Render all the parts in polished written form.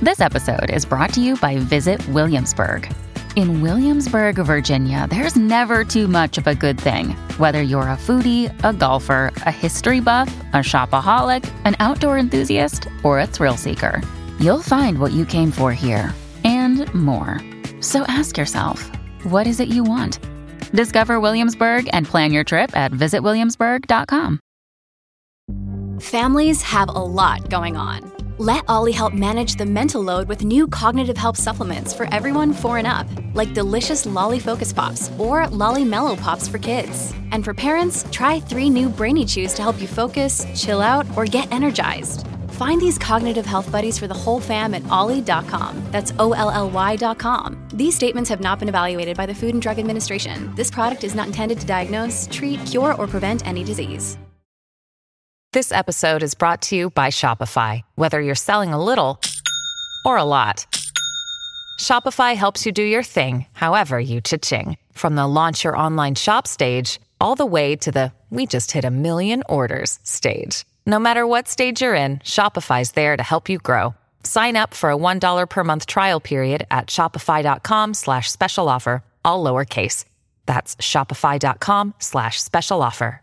This episode is brought to you by Visit Williamsburg. In Williamsburg, Virginia, there's never too much of a good thing. Whether you're a foodie, a golfer, a history buff, a shopaholic, an outdoor enthusiast, or a thrill seeker, you'll find what you came for here and more. So ask yourself, what is it you want? Discover Williamsburg and plan your trip at visitwilliamsburg.com. Families have a lot going on. Let Ollie help manage the mental load with new cognitive help supplements for everyone 4 and up, like delicious Lolly Focus Pops or Lolly Mellow Pops for kids. And for parents, try 3 new Brainy Chews to help you focus, chill out, or get energized. Find these cognitive health buddies for the whole fam at ollie.com. That's OLLY.com. These statements have not been evaluated by the Food and Drug Administration. This product is not intended to diagnose, treat, cure, or prevent any disease. This episode is brought to you by Shopify. Whether you're selling a little or a lot, Shopify helps you do your thing, however you cha-ching. From the launch your online shop stage, all the way to the we just hit 1 million orders stage. No matter what stage you're in, Shopify's there to help you grow. Sign up for a $1 per month trial period at shopify.com/special offer, all lowercase. That's shopify.com/special offer.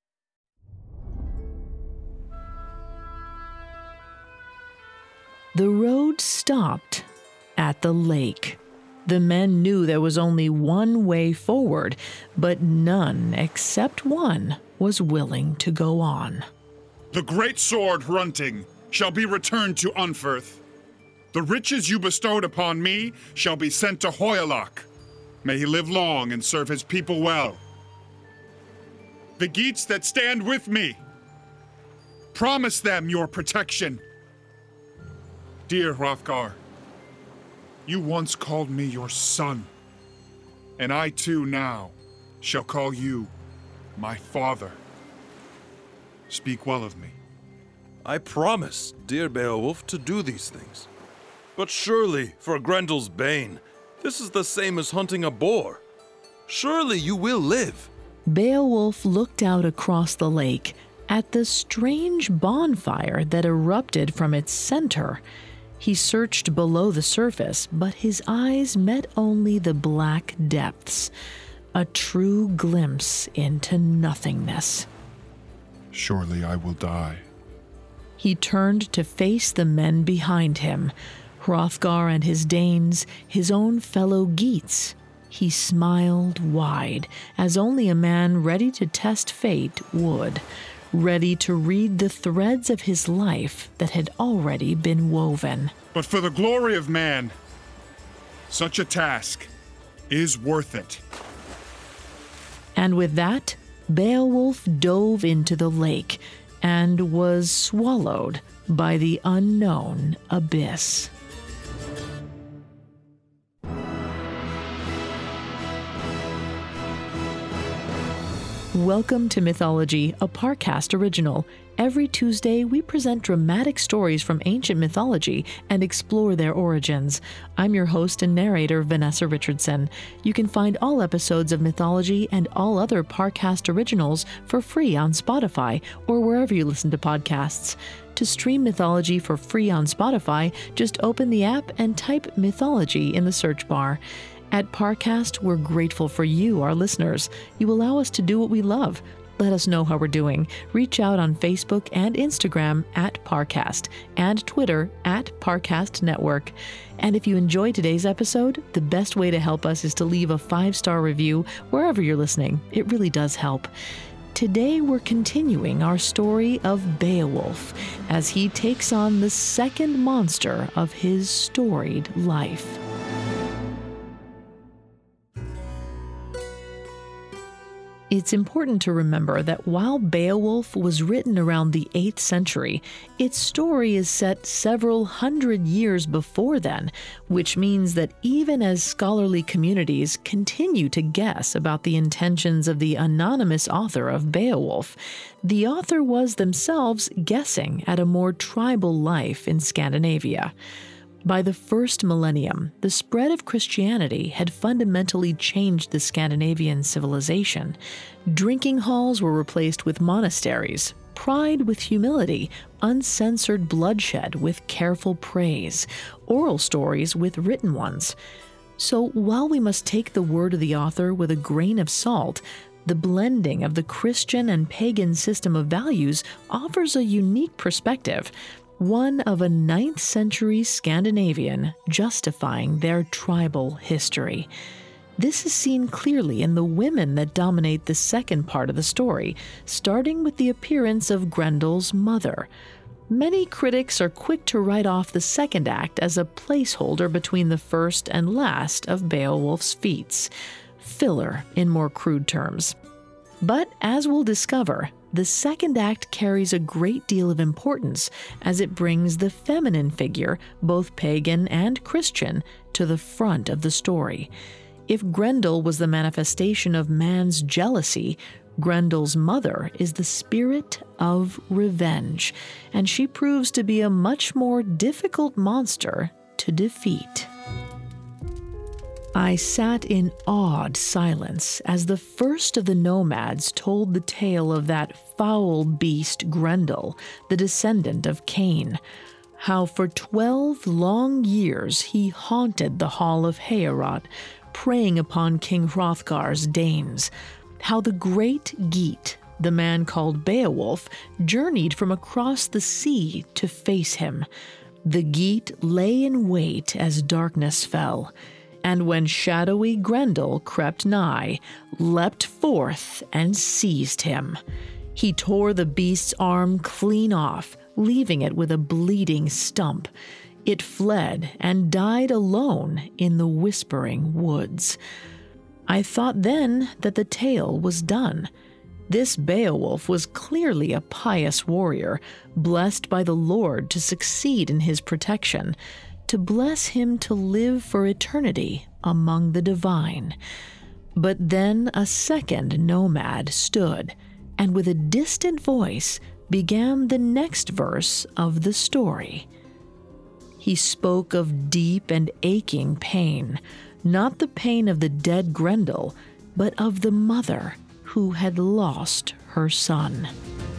The road stopped at the lake. The men knew there was only one way forward, but none except one was willing to go on. The great sword Hrunting shall be returned to Unferth. The riches you bestowed upon me shall be sent to Hoyalok. May he live long and serve his people well. The Geats that stand with me, promise them your protection. Dear Hrothgar, you once called me your son, and I too now shall call you my father. Speak well of me. I promise, dear Beowulf, to do these things. But surely, for Grendel's bane, this is the same as hunting a boar. Surely you will live. Beowulf looked out across the lake at the strange bonfire that erupted from its center. He searched below the surface, but his eyes met only the black depths, a true glimpse into nothingness. Surely I will die. He turned to face the men behind him, Hrothgar and his Danes, his own fellow Geats. He smiled wide, as only a man ready to test fate would, ready to read the threads of his life that had already been woven. But for the glory of man, such a task is worth it. And with that, Beowulf dove into the lake and was swallowed by the unknown abyss. Welcome to Mythology, a Parcast original. Every Tuesday, we present dramatic stories from ancient mythology and explore their origins. I'm your host and narrator, Vanessa Richardson. You can find all episodes of Mythology and all other Parcast originals for free on Spotify or wherever you listen to podcasts. To stream Mythology for free on Spotify, just open the app and type Mythology in the search bar. At Parcast, we're grateful for you, our listeners. You allow us to do what we love. Let us know how we're doing. Reach out on Facebook and Instagram at Parcast and Twitter at Parcast Network. And if you enjoyed today's episode, the best way to help us is to leave a 5-star review wherever you're listening. It really does help. Today, we're continuing our story of Beowulf as he takes on the second monster of his storied life. It's important to remember that while Beowulf was written around the 8th century, its story is set several hundred years before then, which means that even as scholarly communities continue to guess about the intentions of the anonymous author of Beowulf, the author was themselves guessing at a more tribal life in Scandinavia. By the first millennium, the spread of Christianity had fundamentally changed the Scandinavian civilization. Drinking halls were replaced with monasteries. pride with humility, uncensored bloodshed with careful praise, oral stories with written ones. So while we must take the word of the author with a grain of salt, the blending of the Christian and pagan system of values offers a unique perspective, one of a 9th century Scandinavian justifying their tribal history. This is seen clearly in the women that dominate the second part of the story, starting with the appearance of Grendel's mother. Many critics are quick to write off the second act as a placeholder between the first and last of Beowulf's feats, filler in more crude terms. But as we'll discover, the second act carries a great deal of importance as it brings the feminine figure, both pagan and Christian, to the front of the story. If Grendel was the manifestation of man's jealousy, Grendel's mother is the spirit of revenge, and she proves to be a much more difficult monster to defeat. I sat in awed silence as the first of the nomads told the tale of that foul beast Grendel, the descendant of Cain, how for 12 long years he haunted the hall of Heorot, preying upon King Hrothgar's Danes, how the great Geat, the man called Beowulf, journeyed from across the sea to face him. The Geat lay in wait as darkness fell, and when shadowy Grendel crept nigh, leapt forth and seized him. He tore the beast's arm clean off, leaving it with a bleeding stump. It fled and died alone in the whispering woods. I thought then that the tale was done. This Beowulf was clearly a pious warrior, blessed by the Lord to succeed in his protection, to bless him to live for eternity among the divine. But then a second nomad stood, and with a distant voice began the next verse of the story. He spoke of deep and aching pain, not the pain of the dead Grendel, but of the mother who had lost her son.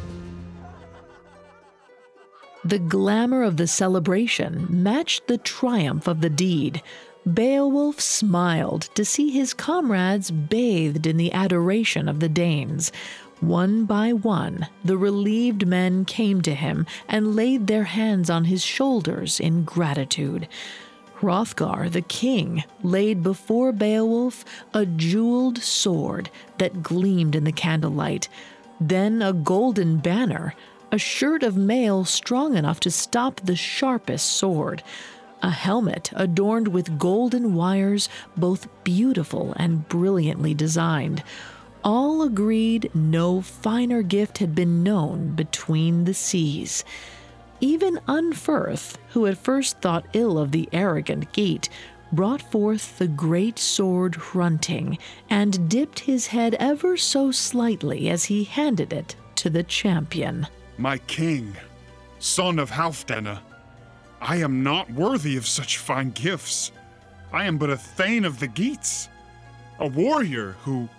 The glamour of the celebration matched the triumph of the deed. Beowulf smiled to see his comrades bathed in the adoration of the Danes. One by one, the relieved men came to him and laid their hands on his shoulders in gratitude. Hrothgar, the king, laid before Beowulf a jeweled sword that gleamed in the candlelight, then a golden banner, a shirt of mail strong enough to stop the sharpest sword, a helmet adorned with golden wires, both beautiful and brilliantly designed. All agreed no finer gift had been known between the seas. Even Unferth, who at first thought ill of the arrogant Geat, brought forth the great sword Hrunting, and dipped his head ever so slightly as he handed it to the champion. My king, son of Halfdanr, I am not worthy of such fine gifts. I am but a thane of the Geats, a warrior who...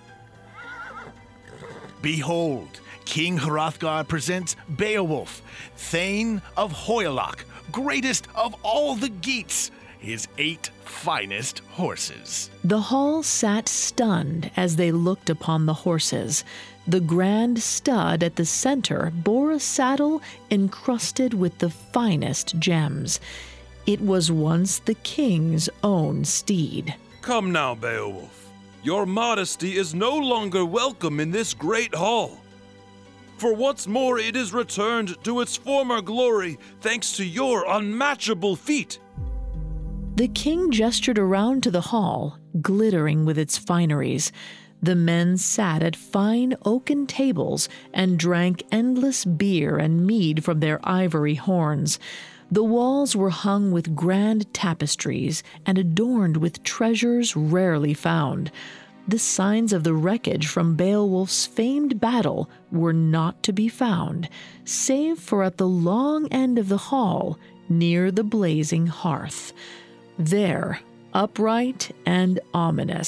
Behold, King Hrothgar presents Beowulf, thane of Hoyalak, greatest of all the Geats, his 8 finest horses. The hall sat stunned as they looked upon the horses. The grand stud at the center bore a saddle encrusted with the finest gems. It was once the king's own steed. Come now, Beowulf. Your modesty is no longer welcome in this great hall. For what's more, it is returned to its former glory thanks to your unmatchable feat. The king gestured around to the hall, glittering with its fineries. The men sat at fine oaken tables and drank endless beer and mead from their ivory horns. The walls were hung with grand tapestries and adorned with treasures rarely found. The signs of the wreckage from Beowulf's famed battle were not to be found, save for at the long end of the hall, near the blazing hearth. There, upright and ominous,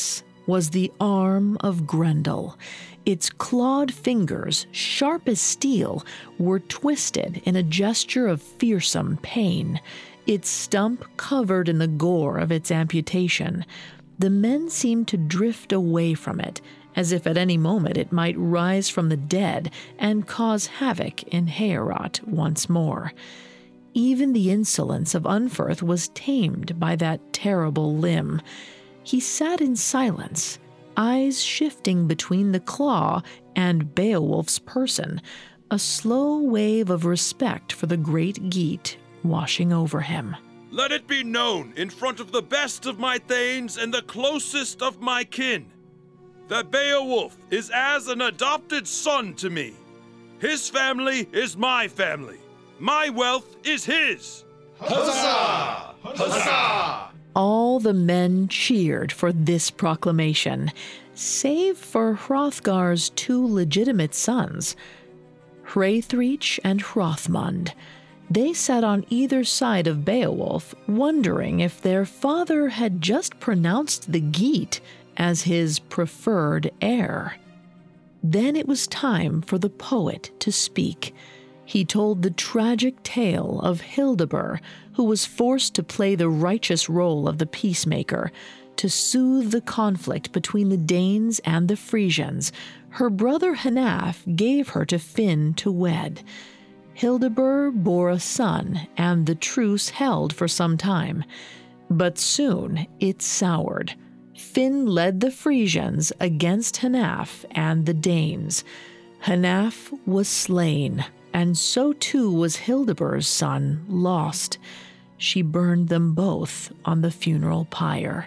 was the arm of Grendel. Its clawed fingers, sharp as steel, were twisted in a gesture of fearsome pain, its stump covered in the gore of its amputation. The men seemed to drift away from it, as if at any moment it might rise from the dead and cause havoc in Heorot once more. Even the insolence of Unferth was tamed by that terrible limb. He sat in silence, eyes shifting between the claw and Beowulf's person, a slow wave of respect for the great Geat washing over him. Let it be known in front of the best of my thanes and the closest of my kin that Beowulf is as an adopted son to me. His family is my family. My wealth is his. Huzzah! Huzzah! All the men cheered for this proclamation, save for Hrothgar's two legitimate sons, Hraethreich and Hrothmund. They sat on either side of Beowulf, wondering if their father had just pronounced the Geat as his preferred heir. Then it was time for the poet to speak. He told the tragic tale of Hildebur, who was forced to play the righteous role of the peacemaker. To soothe the conflict between the Danes and the Frisians, her brother Hnaf gave her to Finn to wed. Hildebur bore a son, and the truce held for some time. But soon it soured. Finn led the Frisians against Hnaf and the Danes. Hnaf was slain, and so too was Hildebur's son lost. She burned them both on the funeral pyre.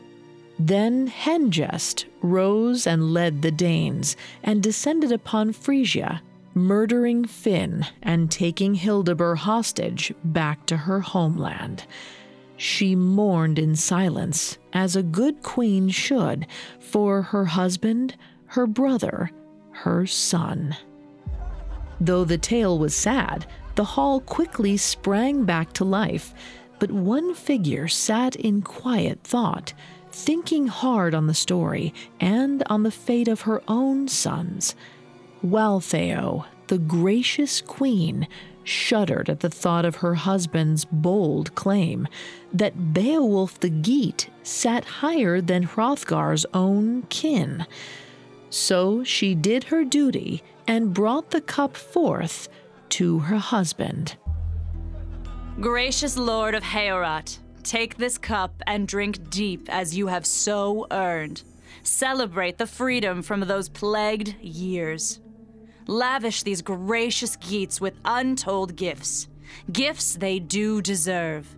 Then Hengest rose and led the Danes, and descended upon Frisia, murdering Finn and taking Hildebur hostage back to her homeland. She mourned in silence, as a good queen should, for her husband, her brother, her son. Though the tale was sad, the hall quickly sprang back to life, but one figure sat in quiet thought, thinking hard on the story and on the fate of her own sons. Waltheow, the gracious queen, shuddered at the thought of her husband's bold claim that Beowulf the Geat sat higher than Hrothgar's own kin. So she did her duty and brought the cup forth to her husband. Gracious Lord of Heorot, take this cup and drink deep as you have so earned. Celebrate the freedom from those plagued years. Lavish these gracious Geats with untold gifts, gifts they do deserve.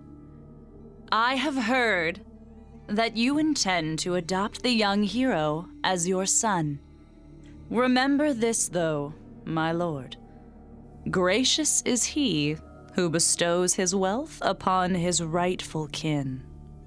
I have heard that you intend to adopt the young hero as your son. Remember this, though, my lord. Gracious is he who bestows his wealth upon his rightful kin.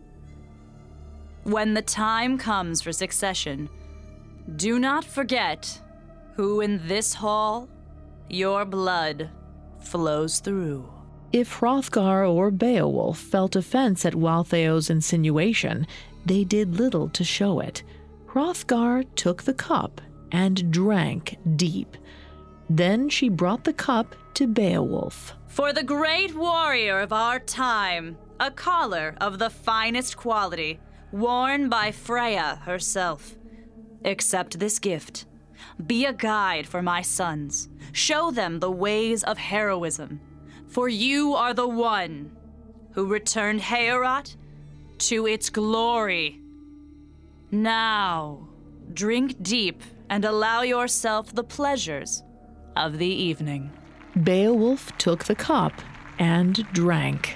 When the time comes for succession, do not forget who in this hall your blood flows through. If Hrothgar or Beowulf felt offense at Waltheow's insinuation, they did little to show it. Hrothgar took the cup and drank deep. Then she brought the cup to Beowulf. For the great warrior of our time, a collar of the finest quality, worn by Freya herself. Accept this gift. Be a guide for my sons. Show them the ways of heroism. For you are the one who returned Heorot to its glory. Now, drink deep and allow yourself the pleasures of the evening. Beowulf took the cup and drank.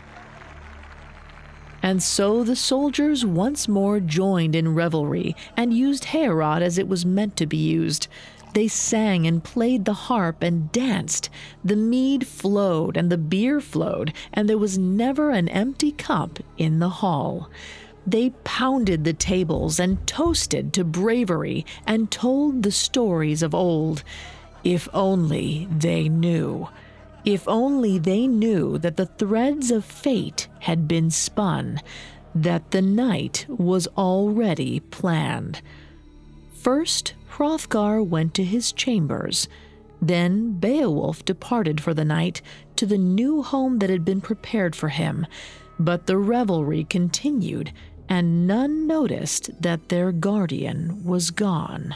And so the soldiers once more joined in revelry and used Heorot as it was meant to be used. They sang and played the harp and danced. The mead flowed and the beer flowed, and there was never an empty cup in the hall. They pounded the tables and toasted to bravery and told the stories of old. If only they knew. If only they knew that the threads of fate had been spun, that the night was already planned. First, Hrothgar went to his chambers. Then Beowulf departed for the night to the new home that had been prepared for him. But the revelry continued, and none noticed that their guardian was gone.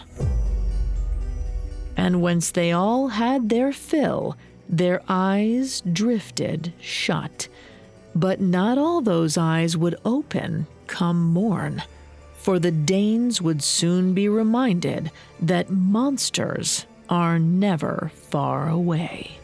And whence they all had their fill, their eyes drifted shut. But not all those eyes would open come morn, for the Danes would soon be reminded that monsters are never far away.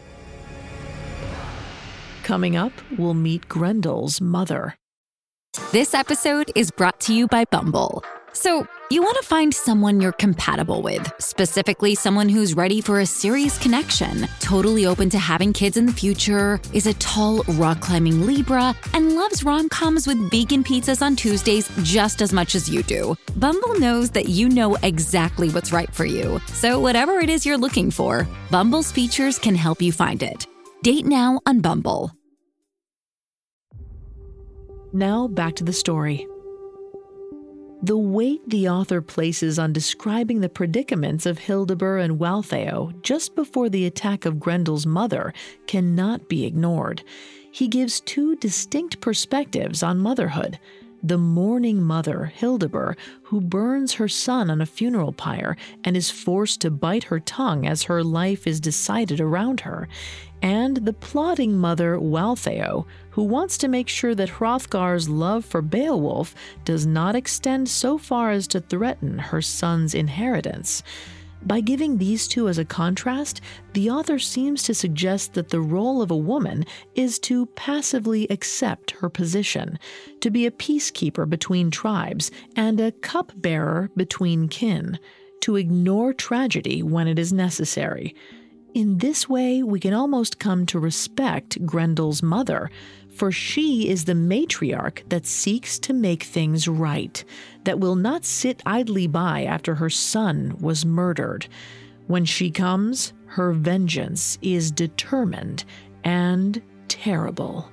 Coming up, we'll meet Grendel's mother. This episode is brought to you by Bumble. So, you want to find someone you're compatible with, specifically someone who's ready for a serious connection, totally open to having kids in the future, is a tall, rock-climbing Libra, and loves rom-coms with vegan pizzas on Tuesdays just as much as you do. Bumble knows that you know exactly what's right for you. So whatever it is you're looking for, Bumble's features can help you find it. Date now on Bumble. Now back to the story. The weight the author places on describing the predicaments of Hildebur and Waltheow just before the attack of Grendel's mother cannot be ignored. He gives two distinct perspectives on motherhood. The mourning mother, Hildebur, who burns her son on a funeral pyre and is forced to bite her tongue as her life is decided around her, and the plotting mother, Waltheow, who wants to make sure that Hrothgar's love for Beowulf does not extend so far as to threaten her son's inheritance. By giving these two as a contrast, the author seems to suggest that the role of a woman is to passively accept her position, to be a peacekeeper between tribes and a cupbearer between kin, to ignore tragedy when it is necessary. In this way, we can almost come to respect Grendel's mother, for she is the matriarch that seeks to make things right, that will not sit idly by after her son was murdered. When she comes, her vengeance is determined and terrible.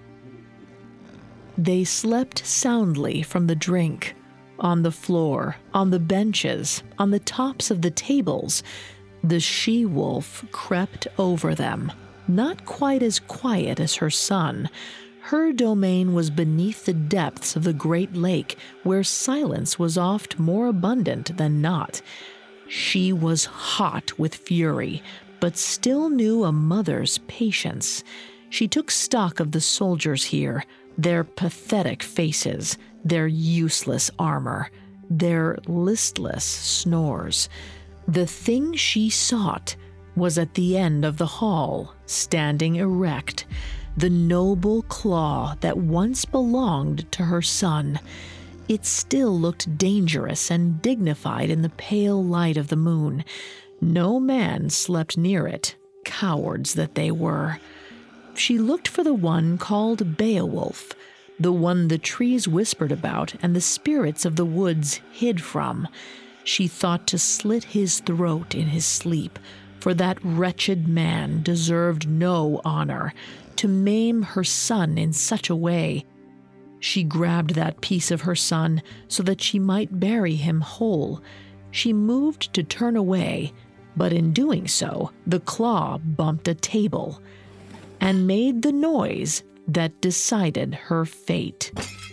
They slept soundly from the drink, on the floor, on the benches, on the tops of the tables. The she-wolf crept over them, not quite as quiet as her son. Her domain was beneath the depths of the great lake, where silence was oft more abundant than not. She was hot with fury, but still knew a mother's patience. She took stock of the soldiers here, their pathetic faces, their useless armor, their listless snores. The thing she sought was at the end of the hall, standing erect, the noble claw that once belonged to her son. It still looked dangerous and dignified in the pale light of the moon. No man slept near it, cowards that they were. She looked for the one called Beowulf, the one the trees whispered about and the spirits of the woods hid from. She thought to slit his throat in his sleep, for that wretched man deserved no honor, to maim her son in such a way. She grabbed that piece of her son so that she might bury him whole. She moved to turn away, but in doing so, the claw bumped a table and made the noise that decided her fate.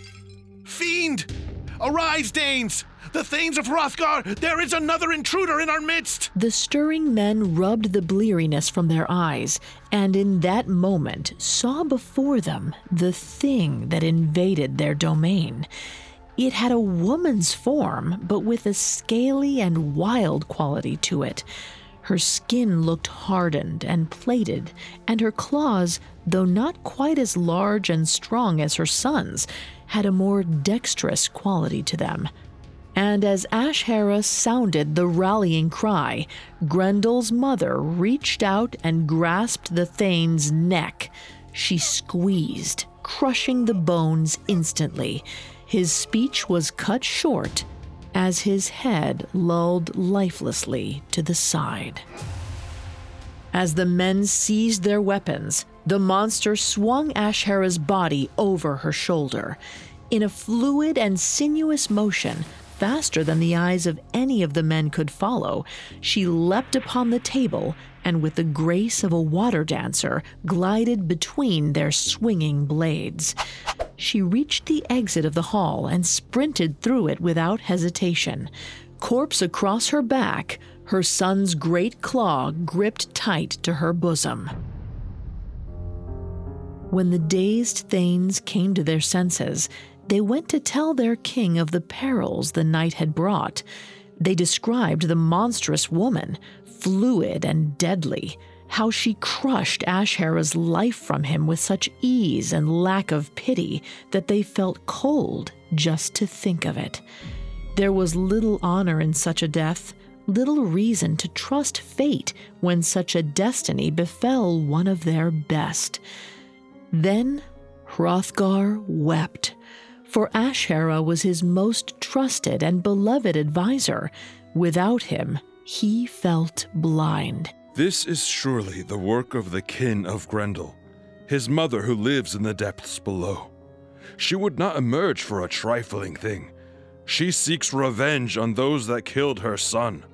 Fiend! Arise, Danes! The Thanes of Hrothgar! There is another intruder in our midst! The stirring men rubbed the bleariness from their eyes, and in that moment saw before them the thing that invaded their domain. It had a woman's form, but with a scaly and wild quality to it. Her skin looked hardened and plated, and her claws, though not quite as large and strong as her son's, had a more dexterous quality to them. And as Ashera sounded the rallying cry, Grendel's mother reached out and grasped the Thane's neck. She squeezed, crushing the bones instantly. His speech was cut short as his head lulled lifelessly to the side. As the men seized their weapons, the monster swung Ashera's body over her shoulder. In a fluid and sinuous motion, faster than the eyes of any of the men could follow, she leapt upon the table and with the grace of a water dancer glided between their swinging blades. She reached the exit of the hall and sprinted through it without hesitation. Corpse across her back, her son's great claw gripped tight to her bosom. When the dazed Thanes came to their senses, they went to tell their king of the perils the night had brought. They described the monstrous woman, fluid and deadly, how she crushed Ashera's life from him with such ease and lack of pity that they felt cold just to think of it. There was little honor in such a death, little reason to trust fate when such a destiny befell one of their best. Then Hrothgar wept, for Ashera was his most trusted and beloved advisor. Without him, he felt blind. This is surely the work of the kin of Grendel, his mother who lives in the depths below. She would not emerge for a trifling thing. She seeks revenge on those that killed her son.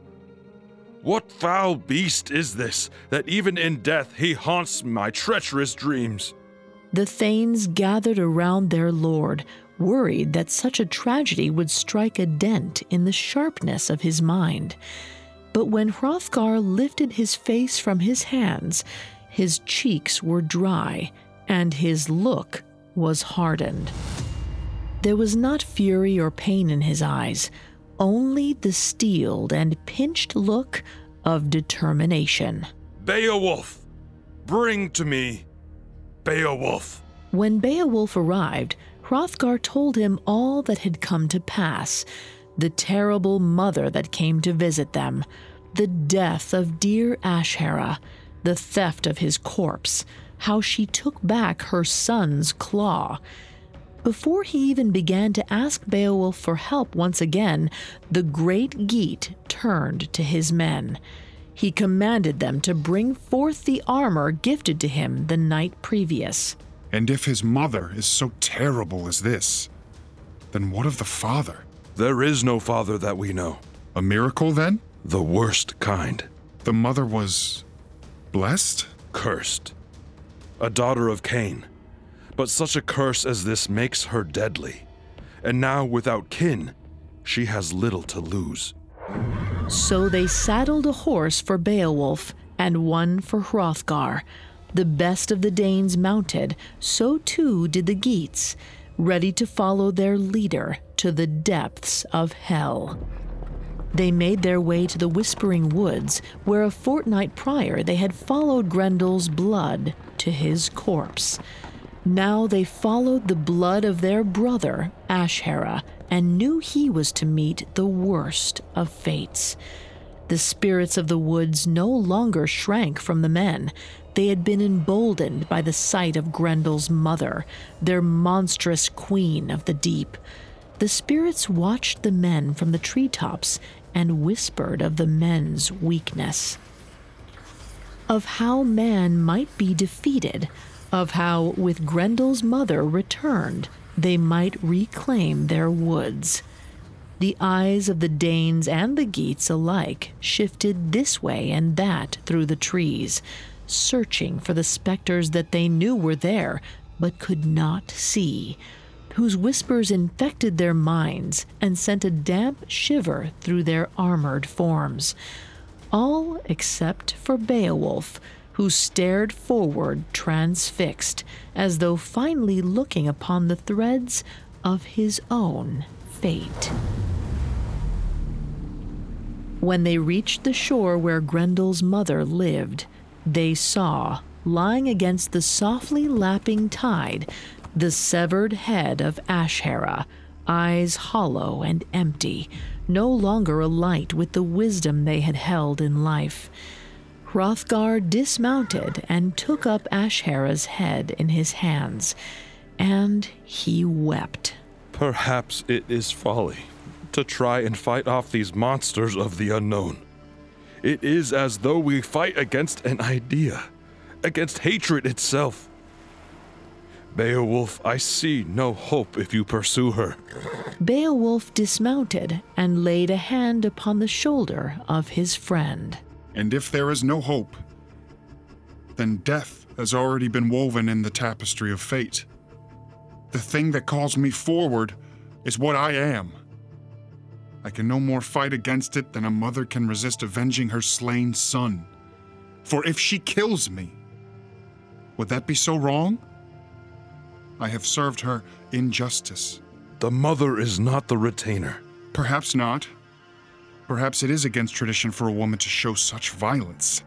What foul beast is this, that even in death he haunts my treacherous dreams? The Thanes gathered around their lord, worried that such a tragedy would strike a dent in the sharpness of his mind. But when Hrothgar lifted his face from his hands, his cheeks were dry, and his look was hardened. There was not fury or pain in his eyes, only the steeled and pinched look of determination. Beowulf! Bring to me Beowulf! When Beowulf arrived, Hrothgar told him all that had come to pass, the terrible mother that came to visit them, the death of dear Ashera, the theft of his corpse, how she took back her son's claw. Before he even began to ask Beowulf for help once again, the great Geat turned to his men. He commanded them to bring forth the armor gifted to him the night previous. And if his mother is so terrible as this, then what of the father? There is no father that we know. A miracle, then? The worst kind. The mother was blessed? Cursed. A daughter of Cain. But such a curse as this makes her deadly. And now, without kin, she has little to lose. So they saddled a horse for Beowulf and one for Hrothgar. The best of the Danes mounted, so too did the Geats, ready to follow their leader to the depths of hell. They made their way to the Whispering Woods, where a fortnight prior they had followed Grendel's blood to his corpse. Now they followed the blood of their brother, Ashera, and knew he was to meet the worst of fates. The spirits of the woods no longer shrank from the men. They had been emboldened by the sight of Grendel's mother, their monstrous queen of the deep. The spirits watched the men from the treetops and whispered of the men's weakness, of how man might be defeated, of how, with Grendel's mother returned, they might reclaim their woods. The eyes of the Danes and the Geats alike shifted this way and that through the trees, searching for the specters that they knew were there but could not see, whose whispers infected their minds and sent a damp shiver through their armored forms. All except for Beowulf, who stared forward transfixed, as though finally looking upon the threads of his own fate. When they reached the shore where Grendel's mother lived, they saw, lying against the softly lapping tide, the severed head of Ashera, eyes hollow and empty, no longer alight with the wisdom they had held in life. Hrothgar dismounted and took up Ashera's head in his hands, and he wept. Perhaps it is folly to try and fight off these monsters of the unknown. It is as though we fight against an idea, against hatred itself. Beowulf, I see no hope if you pursue her. Beowulf dismounted and laid a hand upon the shoulder of his friend. And if there is no hope, then death has already been woven in the tapestry of fate. The thing that calls me forward is what I am. I can no more fight against it than a mother can resist avenging her slain son. For if she kills me, would that be so wrong? I have served her injustice. The mother is not the retainer. Perhaps not. Perhaps it is against tradition for a woman to show such violence.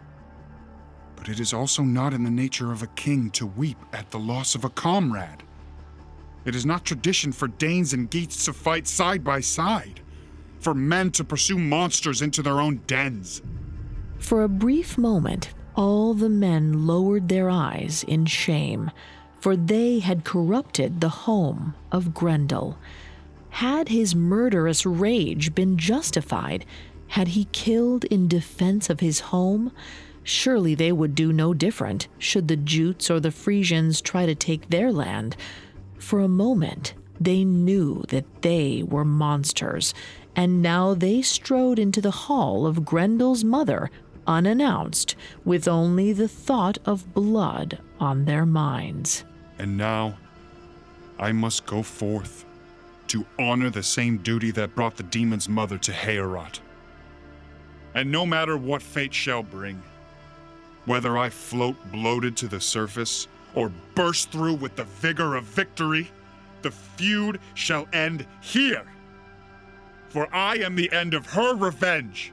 But it is also not in the nature of a king to weep at the loss of a comrade. It is not tradition for Danes and Geats to fight side by side, for men to pursue monsters into their own dens. For a brief moment, all the men lowered their eyes in shame, for they had corrupted the home of Grendel. Had his murderous rage been justified? Had he killed in defense of his home? Surely they would do no different should the Jutes or the Frisians try to take their land. For a moment, they knew that they were monsters, and now they strode into the hall of Grendel's mother, unannounced, with only the thought of blood on their minds. And now, I must go forth to honor the same duty that brought the demon's mother to Heorot. And no matter what fate shall bring, whether I float bloated to the surface or burst through with the vigor of victory, the feud shall end here. For I am the end of her revenge.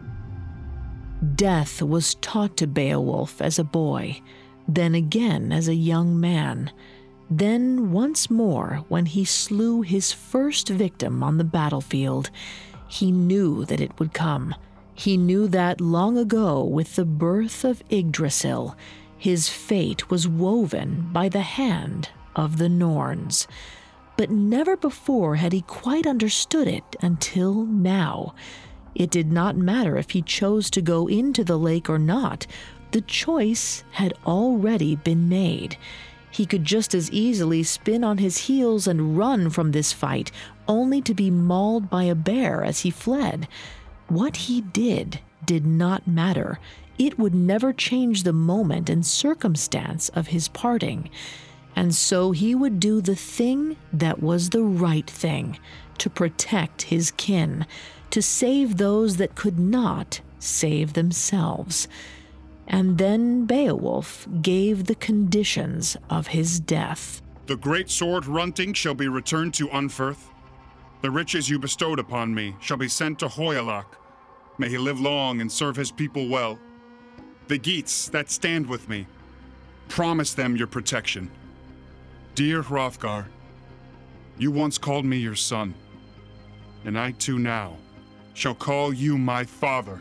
Death was taught to Beowulf as a boy, then again as a young man, then once more when he slew his first victim on the battlefield. He knew that it would come. He knew that long ago with the birth of Yggdrasil, his fate was woven by the hand of the Norns. But never before had he quite understood it until now. It did not matter if he chose to go into the lake or not. The choice had already been made. He could just as easily spin on his heels and run from this fight, only to be mauled by a bear as he fled. What he did not matter. It would never change the moment and circumstance of his parting. And so he would do the thing that was the right thing, to protect his kin, to save those that could not save themselves. And then Beowulf gave the conditions of his death. The great sword Hrunting shall be returned to Unferth. The riches you bestowed upon me shall be sent to Hoyalak. May he live long and serve his people well. The Geats that stand with me, promise them your protection. Dear Hrothgar, you once called me your son, and I too now shall call you my father.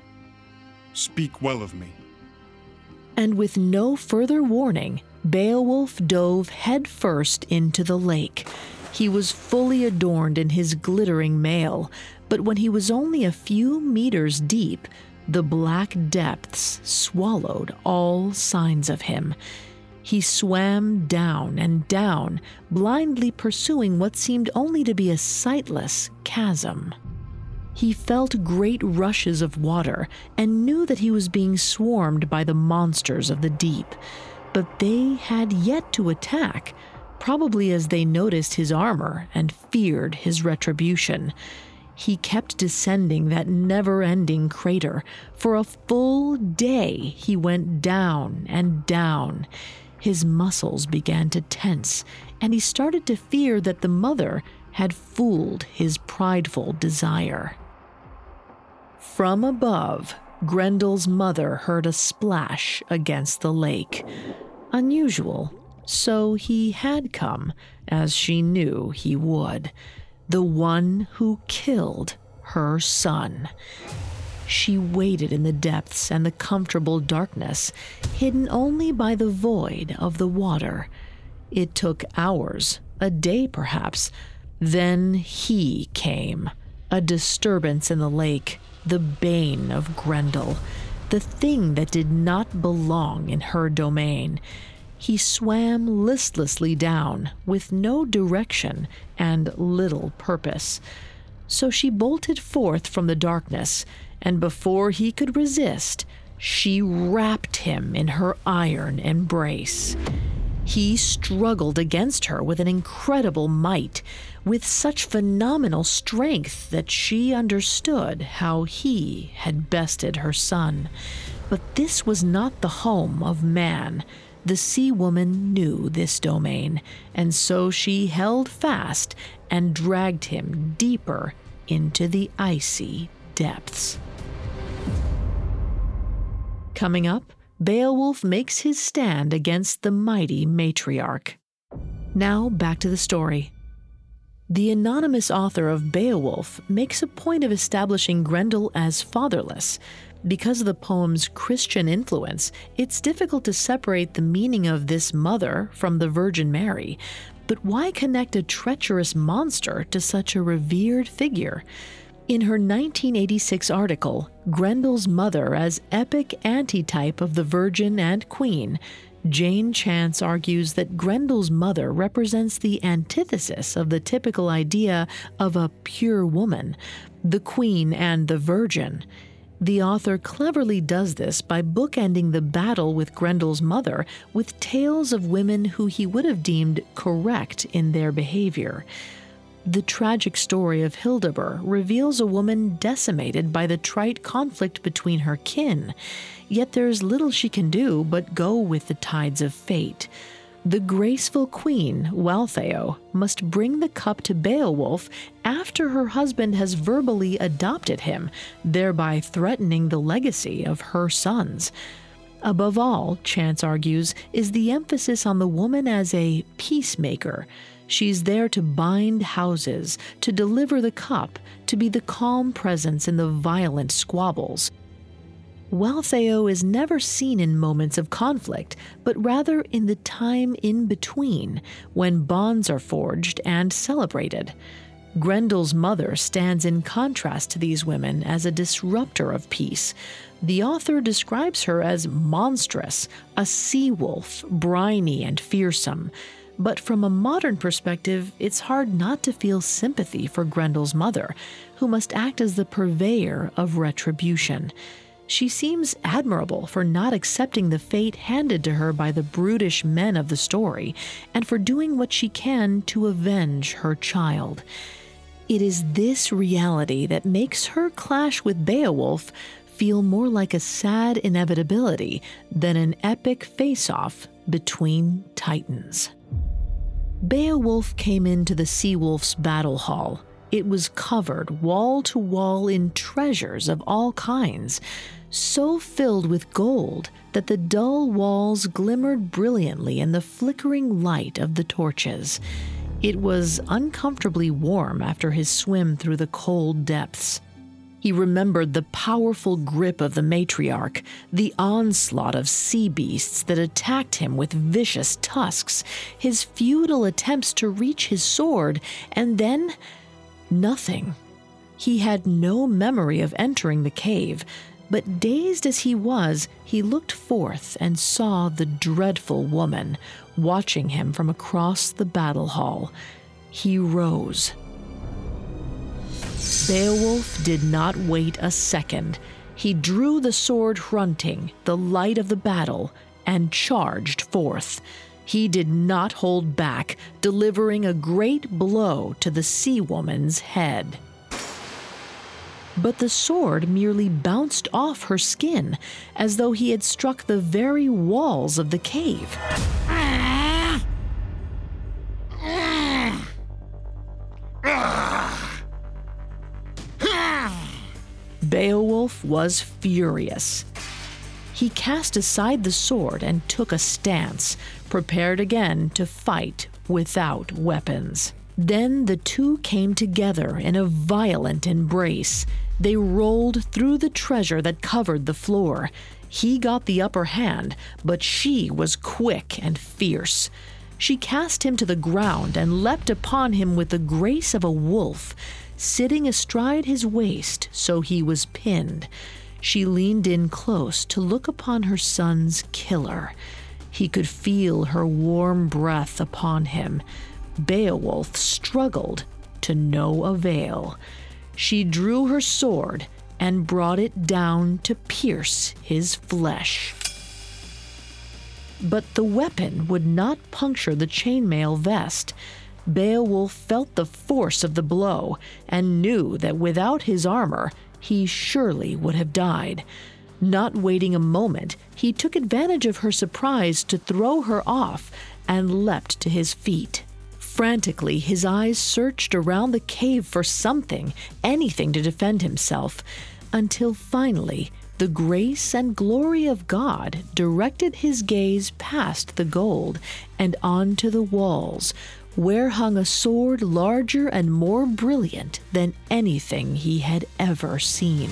Speak well of me. And with no further warning, Beowulf dove headfirst into the lake. He was fully adorned in his glittering mail, but when he was only a few meters deep, the black depths swallowed all signs of him. He swam down and down, blindly pursuing what seemed only to be a sightless chasm. He felt great rushes of water and knew that he was being swarmed by the monsters of the deep. But they had yet to attack, probably as they noticed his armor and feared his retribution. He kept descending that never-ending crater. For a full day he went down and down. His muscles began to tense, and he started to fear that the mother had fooled his prideful desire. From above, Grendel's mother heard a splash against the lake. Unusual, so he had come, as she knew he would. The one who killed her son. She waited in the depths and the comfortable darkness, hidden only by the void of the water. It took hours, a day perhaps. Then he came, a disturbance in the lake, the bane of Grendel, the thing that did not belong in her domain. He swam listlessly down, with no direction and little purpose. So she bolted forth from the darkness, and before he could resist, she wrapped him in her iron embrace. He struggled against her with an incredible might, with such phenomenal strength that she understood how he had bested her son. But this was not the home of man. The sea woman knew this domain, and so she held fast and dragged him deeper into the icy depths. Coming up, Beowulf makes his stand against the mighty matriarch. Now back to the story. The anonymous author of Beowulf makes a point of establishing Grendel as fatherless. Because of the poem's Christian influence, it's difficult to separate the meaning of this mother from the Virgin Mary. But why connect a treacherous monster to such a revered figure? In her 1986 article, Grendel's Mother as Epic Antitype of the Virgin and Queen, Jane Chance argues that Grendel's mother represents the antithesis of the typical idea of a pure woman, the queen and the virgin. The author cleverly does this by bookending the battle with Grendel's mother with tales of women who he would have deemed correct in their behavior. The tragic story of Hildebert reveals a woman decimated by the trite conflict between her kin, yet there is little she can do but go with the tides of fate. The graceful queen, Wealhtheow, must bring the cup to Beowulf after her husband has verbally adopted him, thereby threatening the legacy of her sons. Above all, Chance argues, is the emphasis on the woman as a peacemaker. She's there to bind houses, to deliver the cup, to be the calm presence in the violent squabbles. Wealhtheow is never seen in moments of conflict, but rather in the time in between, when bonds are forged and celebrated. Grendel's mother stands in contrast to these women as a disruptor of peace. The author describes her as monstrous, a sea-wolf, briny and fearsome. But from a modern perspective, it's hard not to feel sympathy for Grendel's mother, who must act as the purveyor of retribution. She seems admirable for not accepting the fate handed to her by the brutish men of the story, and for doing what she can to avenge her child. It is this reality that makes her clash with Beowulf feel more like a sad inevitability than an epic face-off between titans. Beowulf came into the Sea-Wolf's battle hall. It was covered wall to wall in treasures of all kinds, so filled with gold that the dull walls glimmered brilliantly in the flickering light of the torches. It was uncomfortably warm after his swim through the cold depths. He remembered the powerful grip of the matriarch, the onslaught of sea beasts that attacked him with vicious tusks, his futile attempts to reach his sword, and then nothing. He had no memory of entering the cave, but dazed as he was, he looked forth and saw the dreadful woman watching him from across the battle hall. He rose. Beowulf did not wait a second. He drew the sword Hrunting, the light of the battle, and charged forth. He did not hold back, delivering a great blow to the sea woman's head. But the sword merely bounced off her skin, as though he had struck the very walls of the cave. Beowulf was furious. He cast aside the sword and took a stance, prepared again to fight without weapons. Then the two came together in a violent embrace. They rolled through the treasure that covered the floor. He got the upper hand, but she was quick and fierce. She cast him to the ground and leapt upon him with the grace of a wolf, sitting astride his waist so he was pinned. She leaned in close to look upon her son's killer. He could feel her warm breath upon him. Beowulf struggled to no avail. She drew her sword and brought it down to pierce his flesh. But the weapon would not puncture the chainmail vest. Beowulf felt the force of the blow and knew that without his armor, he surely would have died. Not waiting a moment, he took advantage of her surprise to throw her off and leapt to his feet. Frantically, his eyes searched around the cave for something, anything to defend himself, until finally the grace and glory of God directed his gaze past the gold and onto the walls, where hung a sword larger and more brilliant than anything he had ever seen.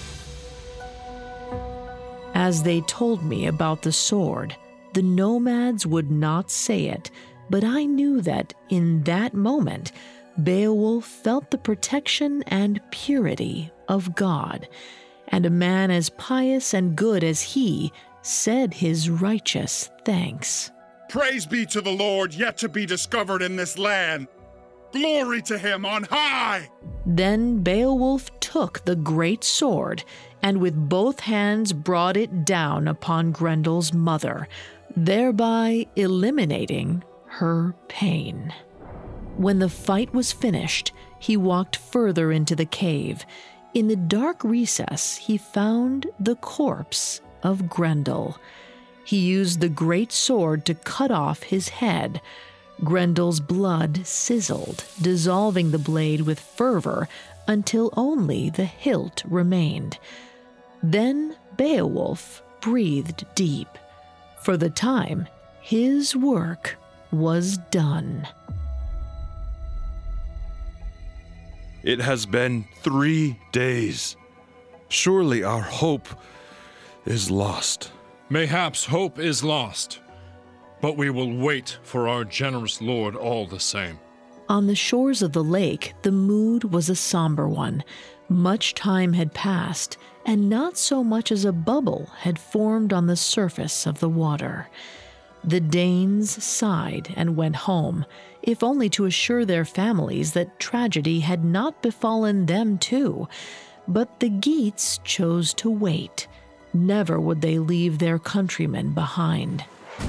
As they told me about the sword, the nomads would not say it, but I knew that in that moment, Beowulf felt the protection and purity of God, and a man as pious and good as he said his righteous thanks. Praise be to the Lord, yet to be discovered in this land. Glory to him on high! Then Beowulf took the great sword and with both hands brought it down upon Grendel's mother, thereby eliminating her pain. When the fight was finished, he walked further into the cave. In the dark recess, he found the corpse of Grendel. He used the great sword to cut off his head. Grendel's blood sizzled, dissolving the blade with fervor until only the hilt remained. Then Beowulf breathed deep. For the time, his work was done. It has been 3 days. Surely our hope is lost. Mayhaps hope is lost, but we will wait for our generous Lord all the same. On the shores of the lake, the mood was a somber one. Much time had passed, and not so much as a bubble had formed on the surface of the water. The Danes sighed and went home, if only to assure their families that tragedy had not befallen them too. But the Geats chose to wait. Never would they leave their countrymen behind.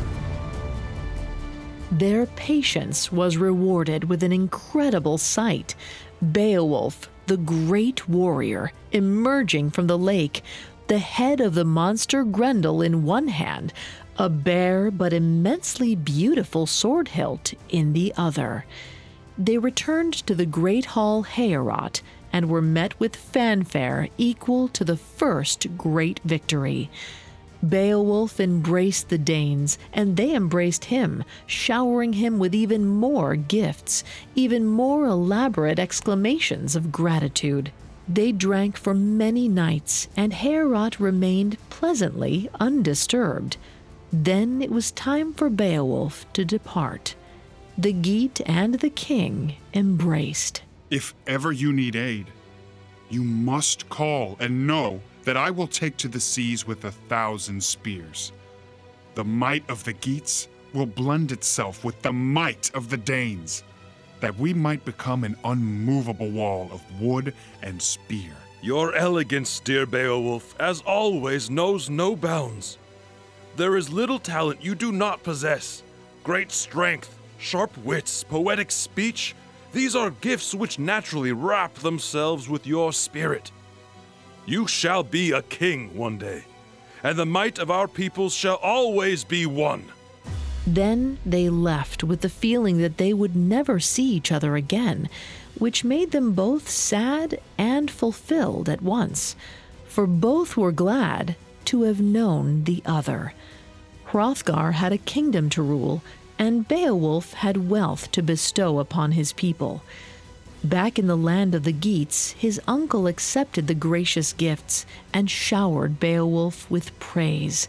Their patience was rewarded with an incredible sight. Beowulf, the great warrior, emerging from the lake, the head of the monster Grendel in one hand, a bare but immensely beautiful sword hilt in the other. They returned to the great hall Heorot and were met with fanfare equal to the first great victory. Beowulf embraced the Danes, and they embraced him, showering him with even more gifts, even more elaborate exclamations of gratitude. They drank for many nights, and Heorot remained pleasantly undisturbed. Then it was time for Beowulf to depart. The Geat and the king embraced. If ever you need aid, you must call and know that I will take to the seas with 1,000 spears. The might of the Geats will blend itself with the might of the Danes, that we might become an unmovable wall of wood and spear. Your elegance, dear Beowulf, as always knows no bounds. There is little talent you do not possess. Great strength, sharp wits, poetic speech, these are gifts which naturally wrap themselves with your spirit. You shall be a king one day, and the might of our peoples shall always be one. Then they left with the feeling that they would never see each other again, which made them both sad and fulfilled at once, for both were glad to have known the other. Hrothgar had a kingdom to rule, and Beowulf had wealth to bestow upon his people. Back in the land of the Geats, his uncle accepted the gracious gifts and showered Beowulf with praise.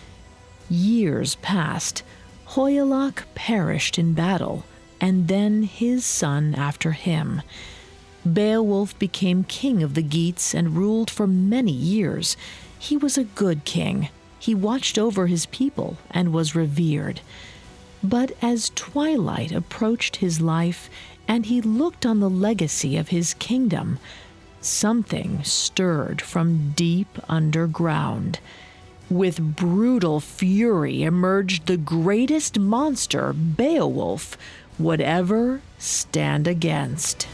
Years passed. Hoyalak perished in battle, and then his son after him. Beowulf became king of the Geats and ruled for many years. He was a good king. He watched over his people and was revered. But as twilight approached his life and he looked on the legacy of his kingdom, something stirred from deep underground. With brutal fury emerged the greatest monster Beowulf would ever stand against.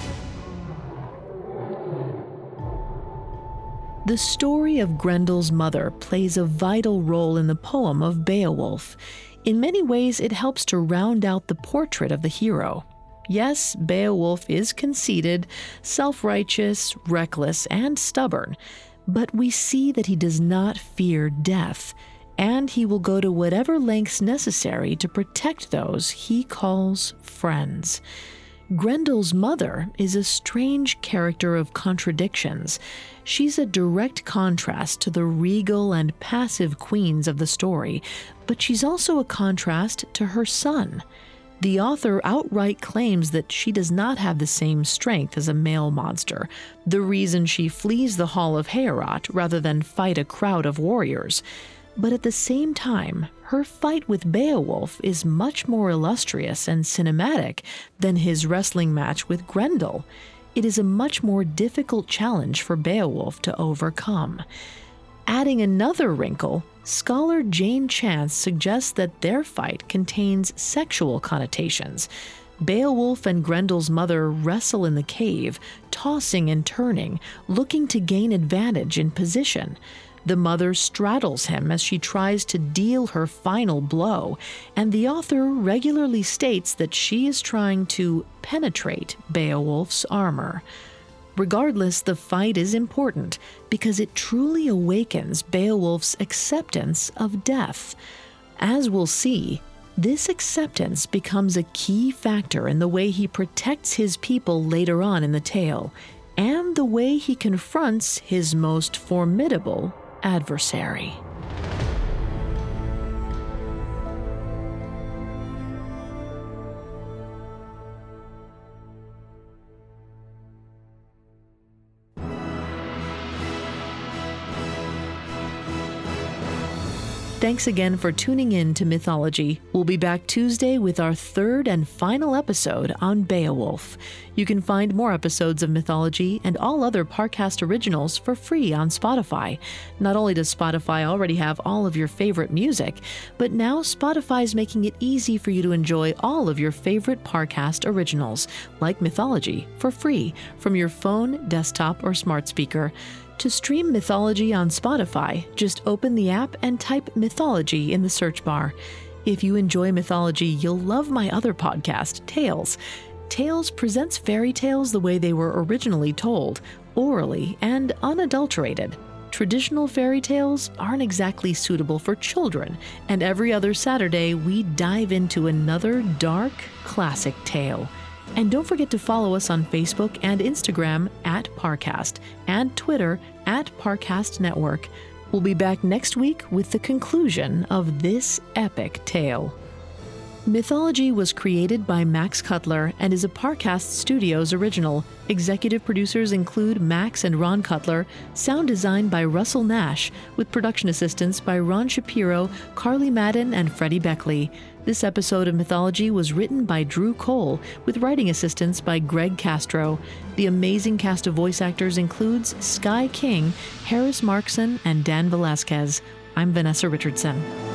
The story of Grendel's mother plays a vital role in the poem of Beowulf. In many ways, it helps to round out the portrait of the hero. Yes, Beowulf is conceited, self-righteous, reckless, and stubborn, but we see that he does not fear death, and he will go to whatever lengths necessary to protect those he calls friends. Grendel's mother is a strange character of contradictions. She's a direct contrast to the regal and passive queens of the story, but she's also a contrast to her son. The author outright claims that she does not have the same strength as a male monster, the reason she flees the Hall of Heorot rather than fight a crowd of warriors. But at the same time, her fight with Beowulf is much more illustrious and cinematic than his wrestling match with Grendel. It is a much more difficult challenge for Beowulf to overcome. Adding another wrinkle, scholar Jane Chance suggests that their fight contains sexual connotations. Beowulf and Grendel's mother wrestle in the cave, tossing and turning, looking to gain advantage in position. The mother straddles him as she tries to deal her final blow, and the author regularly states that she is trying to penetrate Beowulf's armor. Regardless, the fight is important because it truly awakens Beowulf's acceptance of death. As we'll see, this acceptance becomes a key factor in the way he protects his people later on in the tale, and the way he confronts his most formidable adversary. Thanks again for tuning in to Mythology. We'll be back Tuesday with our third and final episode on Beowulf. You can find more episodes of Mythology and all other Parcast originals for free on Spotify. Not only does Spotify already have all of your favorite music, but now Spotify's making it easy for you to enjoy all of your favorite Parcast originals, like Mythology, for free from your phone, desktop, or smart speaker. To stream Mythology on Spotify, just open the app and type Mythology in the search bar. If you enjoy Mythology, you'll love my other podcast, Tales. Tales presents fairy tales the way they were originally told, orally and unadulterated. Traditional fairy tales aren't exactly suitable for children, and every other Saturday we dive into another dark, classic tale. And don't forget to follow us on Facebook and Instagram at Parcast and Twitter at Parcast Network. We'll be back next week with the conclusion of this epic tale. Mythology was created by Max Cutler and is a Parcast Studios original. Executive producers include Max and Ron Cutler, sound design by Russell Nash, with production assistance by Ron Shapiro, Carly Madden, and Freddie Beckley. This episode of Mythology was written by Drew Cole, with writing assistance by Greg Castro. The amazing cast of voice actors includes Sky King, Harris Markson, and Dan Velasquez. I'm Vanessa Richardson.